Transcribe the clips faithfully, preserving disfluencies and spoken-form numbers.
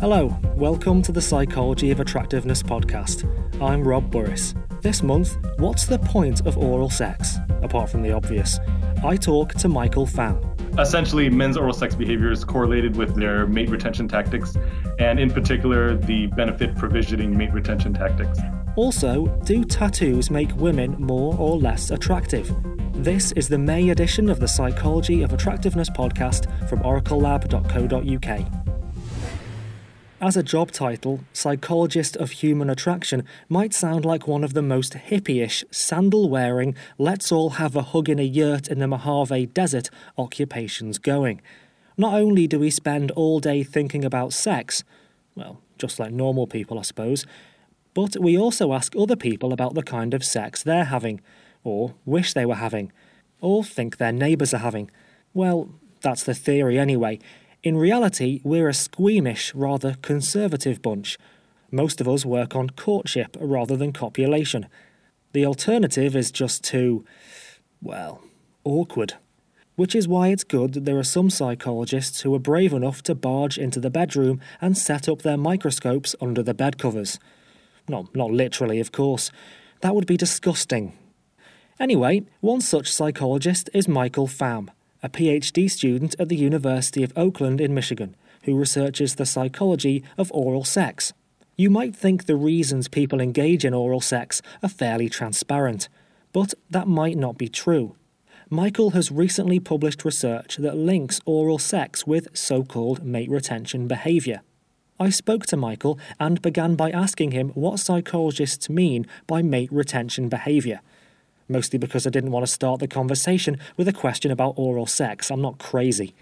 Hello, welcome to the Psychology of Attractiveness podcast. I'm Rob Burris. This month, what's the point of oral sex? Apart from the obvious, I talk to Michael Pham. Essentially, men's oral sex behavior is correlated with their mate retention tactics, and in particular, the benefit provisioning mate retention tactics. Also, do tattoos make women more or less attractive? This is the May edition of the Psychology of Attractiveness podcast from oracle lab dot co dot uk. As a job title, Psychologist of Human Attraction might sound like one of the most hippie-ish, sandal-wearing, let's-all-have-a-hug-in-a-yurt-in-the Mojave Desert occupations going. Not only do we spend all day thinking about sex, well, just like normal people, I suppose, but we also ask other people about the kind of sex they're having, or wish they were having, or think their neighbours are having. Well, that's the theory anyway. In reality, we're a squeamish, rather conservative bunch. Most of us work on courtship rather than copulation. The alternative is just too, well, awkward. Which is why it's good that there are some psychologists who are brave enough to barge into the bedroom and set up their microscopes under the bed covers. No, not literally, of course. That would be disgusting. Anyway, one such psychologist is Michael Pham, a PhD student at the University of Oakland in Michigan, who researches the psychology of oral sex. You might think the reasons people engage in oral sex are fairly transparent, but that might not be true. Michael has recently published research that links oral sex with so-called mate retention behaviour. I spoke to Michael and began by asking him what psychologists mean by mate retention behaviour. Mostly because I didn't want to start the conversation with a question about oral sex. I'm not crazy.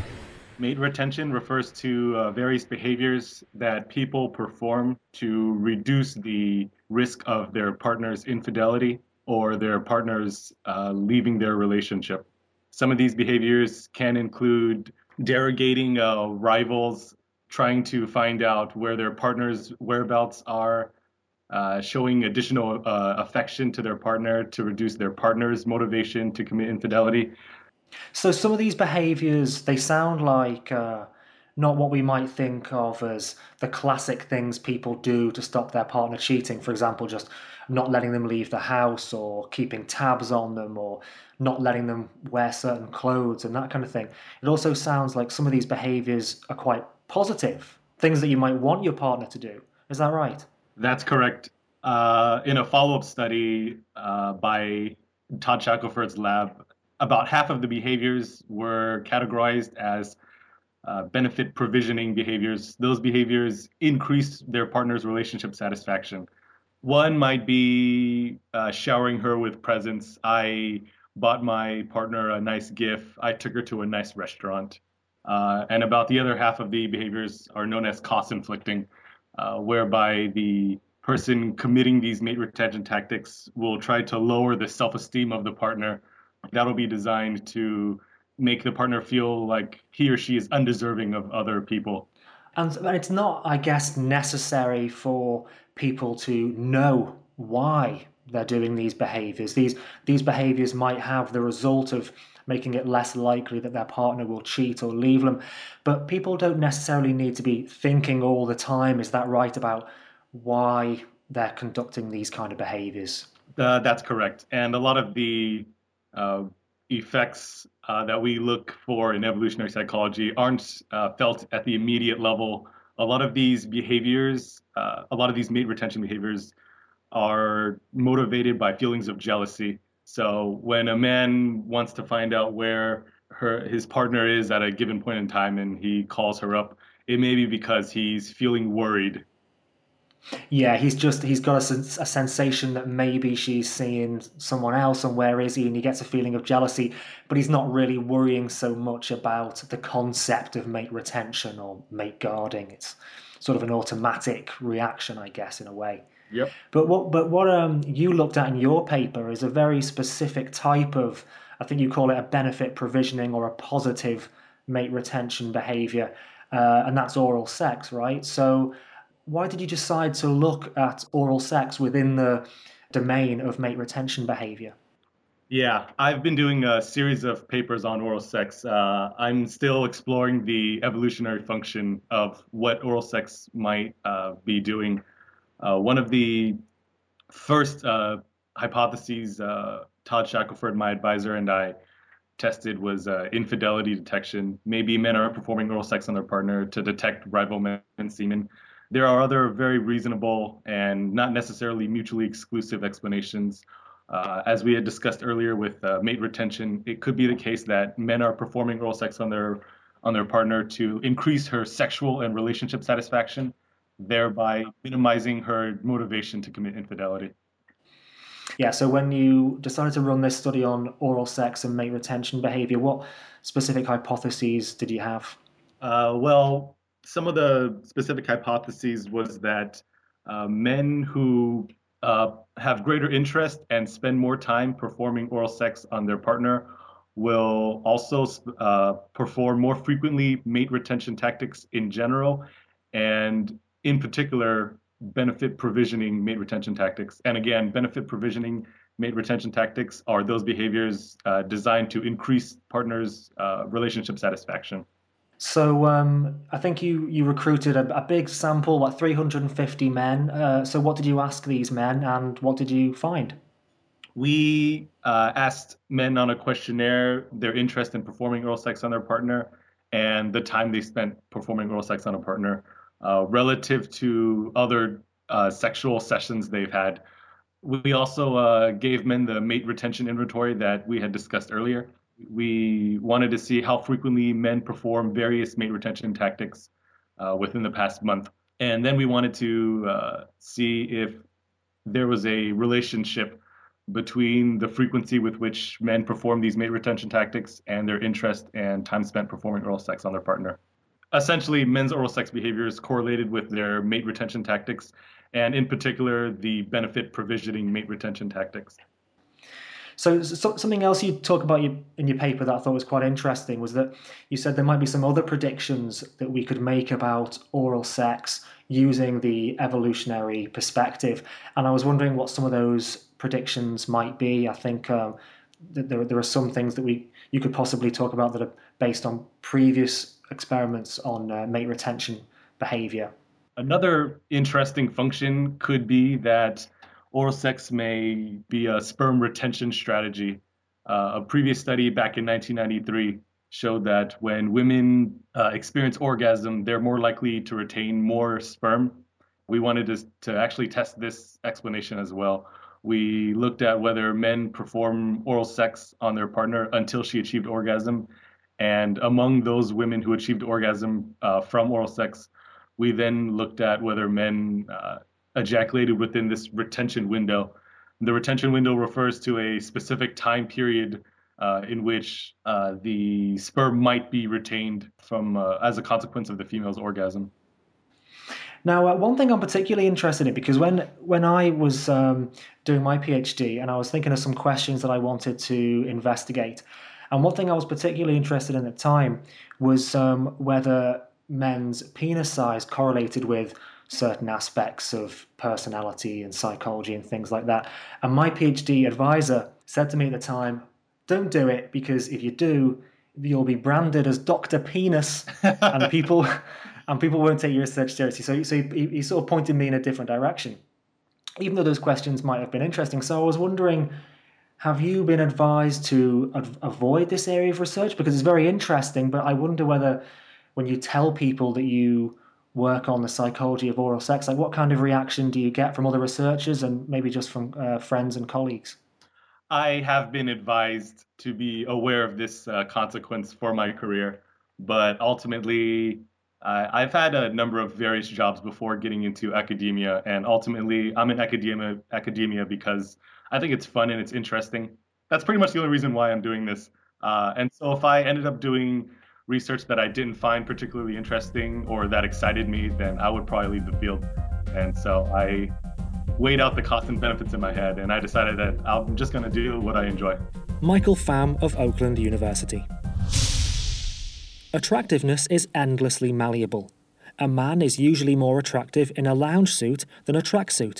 Mate retention refers to uh, various behaviors that people perform to reduce the risk of their partner's infidelity or their partner's uh, leaving their relationship. Some of these behaviors can include derogating uh, rivals, trying to find out where their partner's whereabouts are, Uh, showing additional uh, affection to their partner to reduce their partner's motivation to commit infidelity. So some of these behaviours, they sound like uh, not what we might think of as the classic things people do to stop their partner cheating. For example, just not letting them leave the house or keeping tabs on them or not letting them wear certain clothes and that kind of thing. It also sounds like some of these behaviours are quite positive, things that you might want your partner to do. Is that right? That's correct. Uh, in a follow-up study uh, by Todd Shackelford's lab, about half of the behaviors were categorized as uh, benefit provisioning behaviors. Those behaviors increased their partner's relationship satisfaction. One might be uh, showering her with presents. I bought my partner a nice gift. I took her to a nice restaurant. Uh, and about the other half of the behaviors are known as cost-inflicting. Uh, whereby the person committing these mate retention tactics will try to lower the self-esteem of the partner. That'll be designed to make the partner feel like he or she is undeserving of other people. And it's not, I guess, necessary for people to know why they're doing these behaviours. These these behaviours might have the result of making it less likely that their partner will cheat or leave them. But people don't necessarily need to be thinking all the time, is that right, about why they're conducting these kind of behaviours? Uh, that's correct. And a lot of the uh, effects uh, that we look for in evolutionary psychology aren't uh, felt at the immediate level. A lot of these behaviors, uh, a lot of these mate retention behaviors are motivated by feelings of jealousy. So when a man wants to find out where her his partner is at a given point in time and he calls her up, it may be because he's feeling worried. Yeah, he's just he's got a, a sensation that maybe she's seeing someone else and where is he, and he gets a feeling of jealousy, but he's not really worrying so much about the concept of mate retention or mate guarding. It's sort of an automatic reaction, I guess, in a way. Yep. But what but what um you looked at in your paper is a very specific type of, I think you call it a benefit provisioning or a positive mate retention behavior, uh, and that's oral sex, right? So why did you decide to look at oral sex within the domain of mate retention behavior? Yeah, I've been doing a series of papers on oral sex. Uh, I'm still exploring the evolutionary function of what oral sex might uh, be doing. Uh, one of the first uh, hypotheses uh, Todd Shackelford, my advisor, and I tested was uh, infidelity detection. Maybe men are performing oral sex on their partner to detect rival men's semen. There are other very reasonable and not necessarily mutually exclusive explanations. Uh, as we had discussed earlier with uh, mate retention, it could be the case that men are performing oral sex on their on their partner to increase her sexual and relationship satisfaction, thereby minimizing her motivation to commit infidelity. Yeah, so when you decided to run this study on oral sex and mate retention behavior, what specific hypotheses did you have? Uh, well, some of the specific hypotheses was that uh, men who uh, have greater interest and spend more time performing oral sex on their partner will also uh, perform more frequently mate retention tactics in general, and in particular, benefit provisioning mate retention tactics. And again, benefit provisioning mate retention tactics are those behaviors uh, designed to increase partners' uh, relationship satisfaction. So um, I think you you recruited a, a big sample, like three hundred fifty men. Uh, so what did you ask these men, and what did you find? We uh, asked men on a questionnaire their interest in performing oral sex on their partner and the time they spent performing oral sex on a partner uh, relative to other uh, sexual sessions they've had. We also uh, gave men the mate retention inventory that we had discussed earlier. We wanted to see how frequently men perform various mate retention tactics uh, within the past month. And then we wanted to uh, see if there was a relationship between the frequency with which men perform these mate retention tactics and their interest and time spent performing oral sex on their partner. Essentially, men's oral sex behavior is correlated with their mate retention tactics, and in particular, the benefit provisioning mate retention tactics. So, so something else you talk about in your paper that I thought was quite interesting was that you said there might be some other predictions that we could make about oral sex using the evolutionary perspective. And I was wondering what some of those predictions might be. I think um, that there, there are some things that we you could possibly talk about that are based on previous experiments on uh, mate retention behavior. Another interesting function could be that oral sex may be a sperm retention strategy. Uh, a previous study back in nineteen ninety-three showed that when women uh, experience orgasm, they're more likely to retain more sperm. We wanted to, to actually test this explanation as well. We looked at whether men perform oral sex on their partner until she achieved orgasm. And among those women who achieved orgasm uh, from oral sex, we then looked at whether men uh, ejaculated within this retention window. The retention window refers to a specific time period uh, in which uh, the sperm might be retained from uh, as a consequence of the female's orgasm. Now, uh, one thing I'm particularly interested in, because when when I was um, doing my PhD and I was thinking of some questions that I wanted to investigate, and one thing I was particularly interested in at the time was um, whether men's penis size correlated with certain aspects of personality and psychology and things like that. And my PhD advisor said to me at the time, don't do it, because if you do, you'll be branded as Doctor Penis and people and people won't take your research seriously. So, so he, he sort of pointed me in a different direction, even though those questions might have been interesting. So I was wondering, have you been advised to ad- avoid this area of research? Because it's very interesting, but I wonder whether when you tell people that you work on the psychology of oral sex, like what kind of reaction do you get from other researchers and maybe just from uh, friends and colleagues? I have been advised to be aware of this uh, consequence for my career, but ultimately, uh, I've had a number of various jobs before getting into academia, and ultimately, I'm in academia academia because I think it's fun and it's interesting. That's pretty much the only reason why I'm doing this. Uh, and so, if I ended up doing research that I didn't find particularly interesting or that excited me, then I would probably leave the field. And so I weighed out the costs and benefits in my head, and I decided that I'm just going to do what I enjoy. Michael Pham of Oakland University. Attractiveness is endlessly malleable. A man is usually more attractive in a lounge suit than a tracksuit,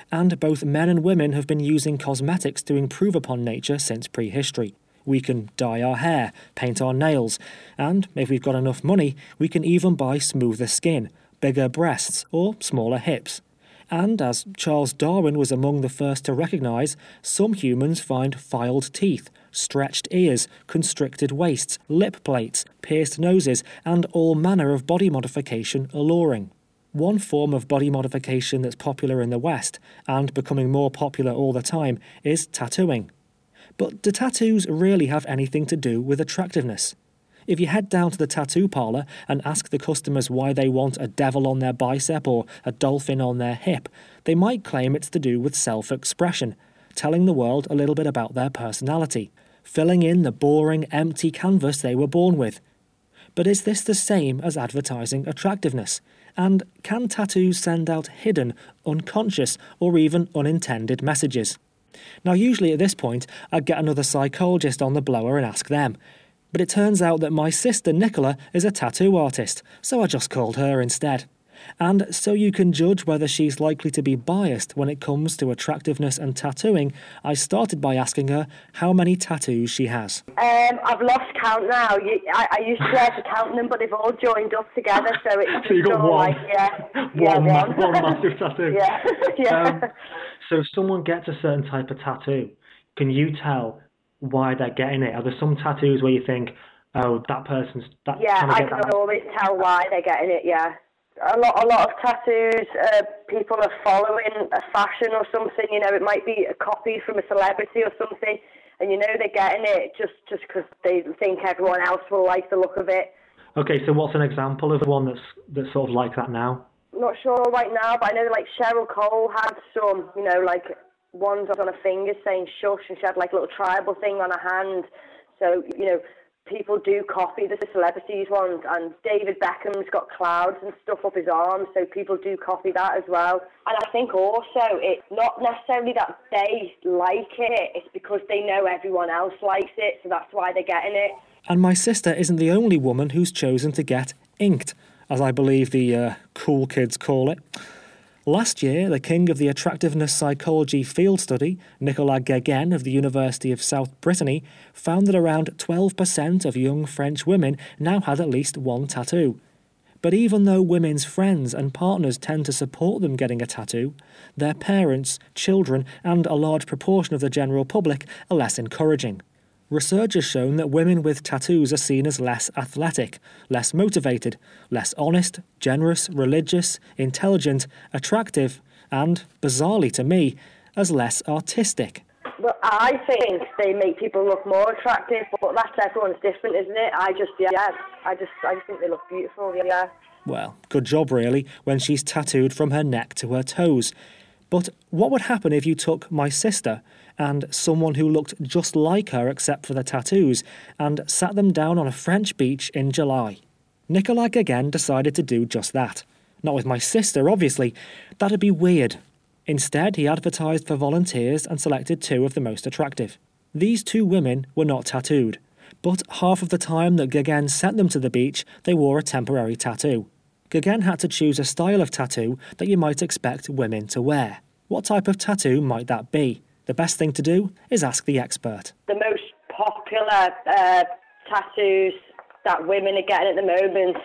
And both men and women have been using cosmetics to improve upon nature since prehistory. We can dye our hair, paint our nails, and if we've got enough money, we can even buy smoother skin, bigger breasts, or smaller hips. And as Charles Darwin was among the first to recognise, some humans find filed teeth, stretched ears, constricted waists, lip plates, pierced noses, and all manner of body modification alluring. One form of body modification that's popular in the West, and becoming more popular all the time, is tattooing. But do tattoos really have anything to do with attractiveness? If you head down to the tattoo parlour and ask the customers why they want a devil on their bicep or a dolphin on their hip, they might claim it's to do with self-expression, telling the world a little bit about their personality, filling in the boring, empty canvas they were born with. But is this the same as advertising attractiveness? And can tattoos send out hidden, unconscious, or even unintended messages? Now, usually at this point, I'd get another psychologist on the blower and ask them. But it turns out that my sister Nicola is a tattoo artist, so I just called her instead. And so you can judge whether she's likely to be biased when it comes to attractiveness and tattooing, I started by asking her how many tattoos she has. Um, I've lost count now. You, I, I used to be able to count them, but they've all joined up together, so it's so you got all one. like, yeah, one, yeah, ma- one. one massive tattoo. yeah, yeah. Um, so if someone gets a certain type of tattoo, can you tell why they're getting it? Are there some tattoos where you think, oh, that person's... That, yeah, I get can that always tell why they're getting it, yeah. A lot, a lot of tattoos, uh, people are following a fashion or something, you know, it might be a copy from a celebrity or something, and you know they're getting it just just because they think everyone else will like the look of it. Okay, so what's an example of one that's, that's sort of like that now? I'm not sure right now, but I know like Cheryl Cole had some, you know, like ones on her fingers saying shush, and she had like a little tribal thing on her hand, so, you know, people do copy the celebrities ones, and David Beckham's got clouds and stuff up his arms, so people do copy that as well. And I think also it's not necessarily that they like it, it's because they know everyone else likes it, so that's why they're getting it. And my sister isn't the only woman who's chosen to get inked, as I believe the uh, cool kids call it. Last year, the king of the attractiveness psychology field study, Nicolas Guéguen of the University of South Brittany, found that around twelve percent of young French women now had at least one tattoo. But even though women's friends and partners tend to support them getting a tattoo, their parents, children, and a large proportion of the general public are less encouraging. Research has shown that women with tattoos are seen as less athletic, less motivated, less honest, generous, religious, intelligent, attractive, and, bizarrely to me, as less artistic. Well, I think they make people look more attractive, but that's everyone's different, isn't it? I just, yeah, I just, I just think they look beautiful, yeah. Well, good job, really, when she's tattooed from her neck to her toes. But what would happen if you took my sister and someone who looked just like her except for the tattoos and sat them down on a French beach in July? Nicolas Guéguen decided to do just that. Not with my sister, obviously. That'd be weird. Instead, he advertised for volunteers and selected two of the most attractive. These two women were not tattooed, but half of the time that Guéguen sent them to the beach, they wore a temporary tattoo. Guéguen had to choose a style of tattoo that you might expect women to wear. What type of tattoo might that be? The best thing to do is ask the expert. The most popular uh, tattoos that women are getting at the moment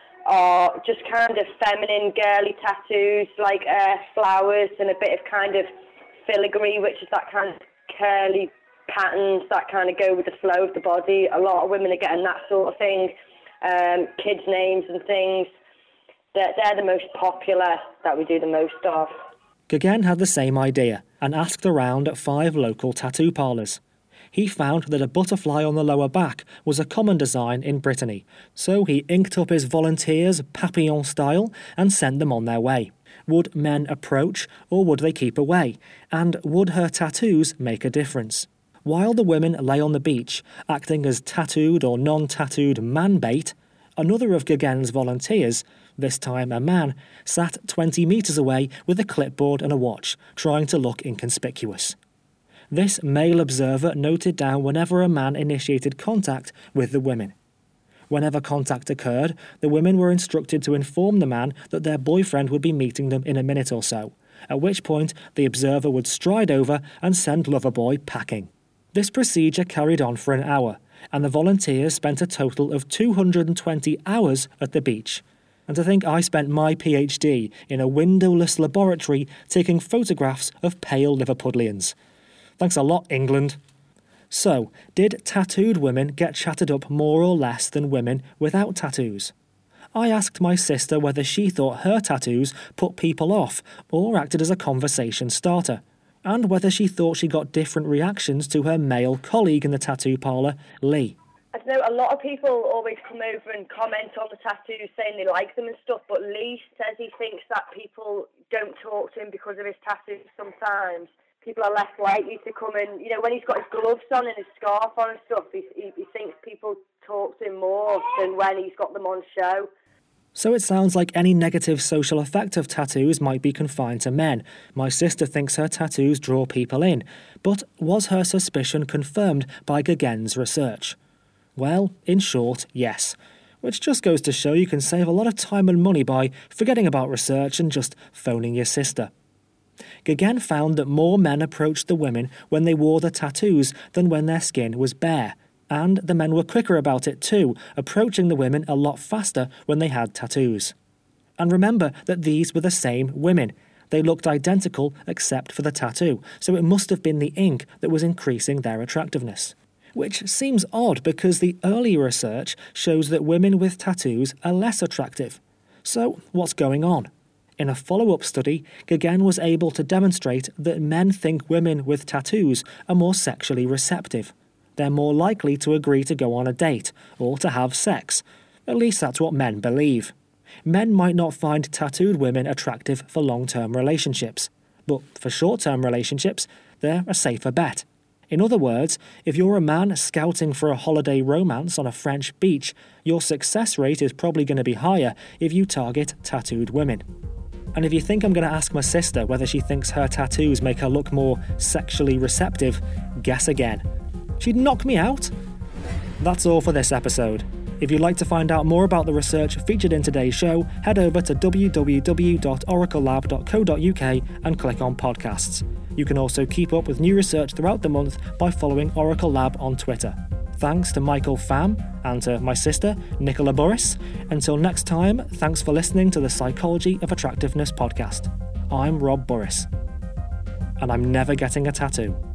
are just kind of feminine, girly tattoos, like uh, flowers and a bit of kind of filigree, which is that kind of curly patterns that kind of go with the flow of the body. A lot of women are getting that sort of thing. Um, kids' names and things. They're, they're the most popular that we do the most of. Guéguen had the same idea and asked around at five local tattoo parlours. He found that a butterfly on the lower back was a common design in Brittany, so he inked up his volunteers papillon style and sent them on their way. Would men approach or would they keep away? And would her tattoos make a difference? While the women lay on the beach, acting as tattooed or non-tattooed man bait, another of Guéguen's volunteers, this time a man, sat twenty metres away with a clipboard and a watch, trying to look inconspicuous. This male observer noted down whenever a man initiated contact with the women. Whenever contact occurred, the women were instructed to inform the man that their boyfriend would be meeting them in a minute or so, at which point the observer would stride over and send Loverboy packing. This procedure carried on for an hour, and the volunteers spent a total of two hundred twenty hours at the beach. And to think I spent my PhD in a windowless laboratory taking photographs of pale Liverpudlians. Thanks a lot, England. So, did tattooed women get chatted up more or less than women without tattoos? I asked my sister whether she thought her tattoos put people off or acted as a conversation starter, and whether she thought she got different reactions to her male colleague in the tattoo parlour, Lee. I know a lot of people always come over and comment on the tattoos saying they like them and stuff, but Lee says he thinks that people don't talk to him because of his tattoos sometimes. People are less likely to come in, you know, when he's got his gloves on and his scarf on and stuff, he, he, he thinks people talk to him more than when he's got them on show. So it sounds like any negative social effect of tattoos might be confined to men. My sister thinks her tattoos draw people in, but was her suspicion confirmed by Gagen's research? Well, in short, yes. Which just goes to show you can save a lot of time and money by forgetting about research and just phoning your sister. Gagen found that more men approached the women when they wore the tattoos than when their skin was bare. And the men were quicker about it too, approaching the women a lot faster when they had tattoos. And remember that these were the same women. They looked identical except for the tattoo, so it must have been the ink that was increasing their attractiveness. Which seems odd because the earlier research shows that women with tattoos are less attractive. So what's going on? In a follow-up study, Gagen was able to demonstrate that men think women with tattoos are more sexually receptive. They're more likely to agree to go on a date or to have sex. At least that's what men believe. Men might not find tattooed women attractive for long-term relationships, but for short-term relationships, they're a safer bet. In other words, if you're a man scouting for a holiday romance on a French beach, your success rate is probably going to be higher if you target tattooed women. And if you think I'm going to ask my sister whether she thinks her tattoos make her look more sexually receptive, guess again. She'd knock me out. That's all for this episode. If you'd like to find out more about the research featured in today's show, head over to w w w dot oracle lab dot co dot u k and click on podcasts. You can also keep up with new research throughout the month by following Oracle Lab on Twitter. Thanks to Michael Pham and to my sister, Nicola Burris. Until next time, thanks for listening to the Psychology of Attractiveness podcast. I'm Rob Burris. And I'm never getting a tattoo.